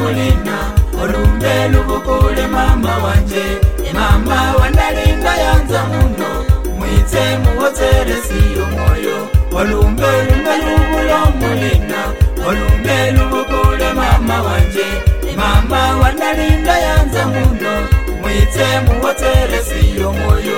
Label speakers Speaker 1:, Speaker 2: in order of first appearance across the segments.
Speaker 1: mulina olumbe lubukule mama wanje mama wanalinda yanza muno mwite muwotere siyo moyo olumbe lubulo mulina olumbe lubukule mama wanje mama wanalinda yanza muno mwite muwotere siyo moyo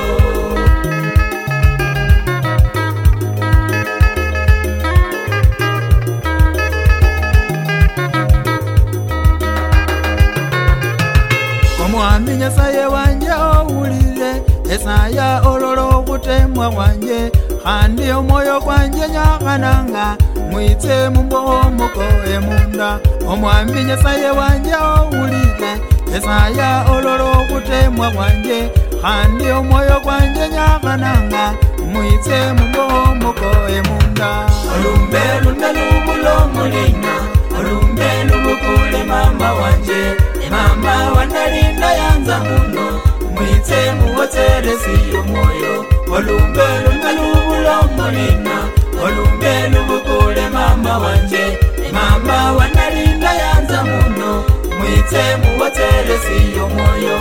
Speaker 1: Mwami Nyasaye wanje owulire esaya ololo okutemwa wanje kandi omwoyo gwanje nyakananga mwite mumbomuko emunda omwami Nyasaye wanje owulire esaya ololo okutemwa wanje kandi omwoyo gwanje nyakananga mwite mumbomuko emunda olumbe lubulo mulina olumbe lubukule mama wanje mama wanalinda yanza muno mwite muwotere siyo moyo olumbe lubulo mulina olumbe lubukule mama wanje mama wanalinda yanza muno mwite muwotere siyo moyo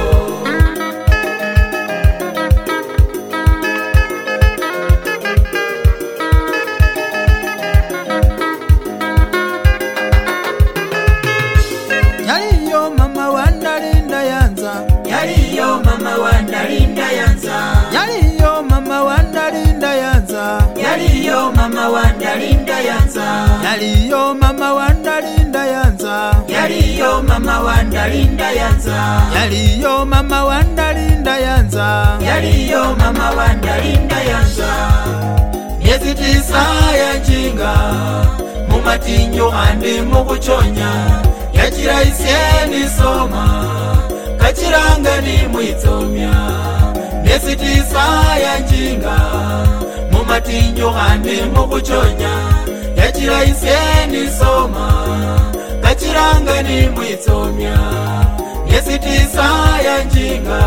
Speaker 1: Yaliyo mama wanalinda yanza Yaliyo mama wanalinda yanza Yaliyo mama wanalinda yanza Yaliyo mama wanalinda yanza Yaliyo mama wanalinda yanza Yaliyo mama wanalinda yanza Yaliyo mama wanalinda yanza Yaliyo mama wanalinda yanza Miezi 9 ya njinga mumatinyo andi mukuchonya Yachira isieni soma Kachiranga ni mwitomya Miezi 9 ya njinga mumatinyo andi mukuchonya Yachira isieni soma Kachiranga ni mwitomya Miezi 9 ya njinga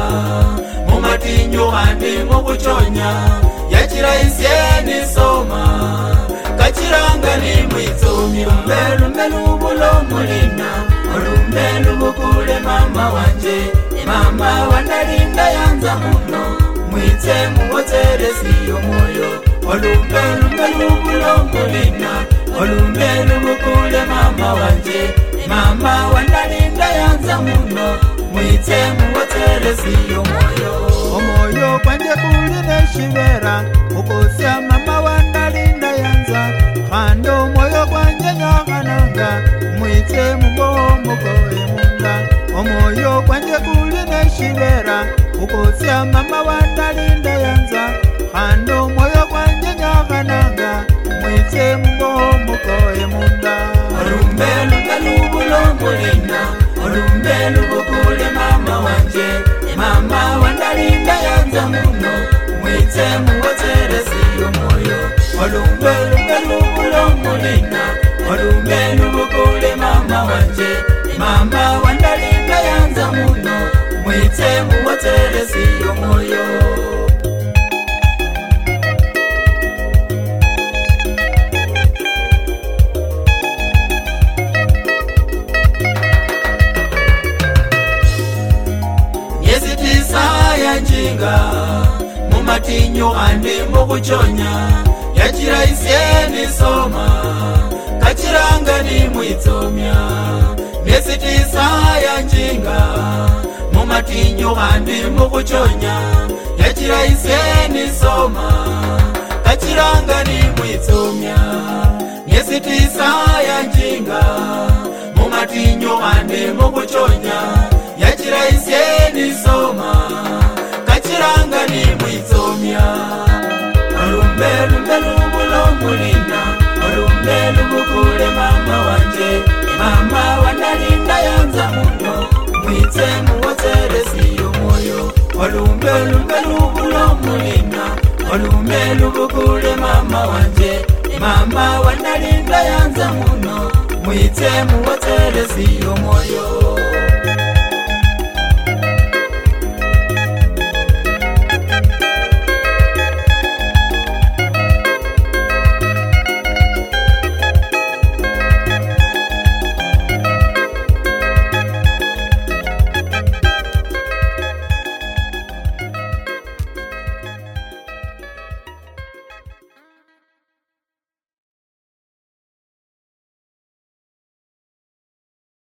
Speaker 1: mumatinyo andi mukuchonya Yachira isieni soma Kachiranga ni mwitomya Lumbe lubulo mulina olumbe lubukule mama wanje mama wanalinda yanza muno mwite muwotere siyo moyo olumbe lubulo mulina olumbe lubukule mama wanje mama wanalinda yanza muno mwite muwotere siyo moyo omoyo kwanje kuline shivera ukosya mama wanalinda yanza kandi omwoyo gwanje nyakananga mwite mumbomuko emunda omwoyo gwanje kuline shivera ukosya mama wanalinda yanza kandi omwoyo gwanje nyakananga mwite mumbomuko emunda olumbe lubulo mulina olumbe lubukule mama wanje mama wanalinda yanza muno mwite muwotere siyo moyo olumbe lubulo mulina olumbe lubukule mama wanje mama wanalinda yanza muno mwite muwotere siyo moyo Miezi 9 ya njinga mumatinyo andi mukuchonya Yachira isieni soma Kachiranga ni mwitomya Miezi 9 ya njinga mumatinyo andi mukuchonya Yachira isieni soma Kachiranga ni mwitomya Miezi 9 ya njinga mumatinyo andi mukuchonya Yachira isieni soma Kachiranga ni mwitomya olumbe lubulo mulina olumbe lubukule mama wanje mama wanalinda yanza muno mwite muwotere siyo moyo olumbe lubulo mulina olumbe lubukule mama wanje mama wanalinda yanza muno mwite muwotere siyo moyo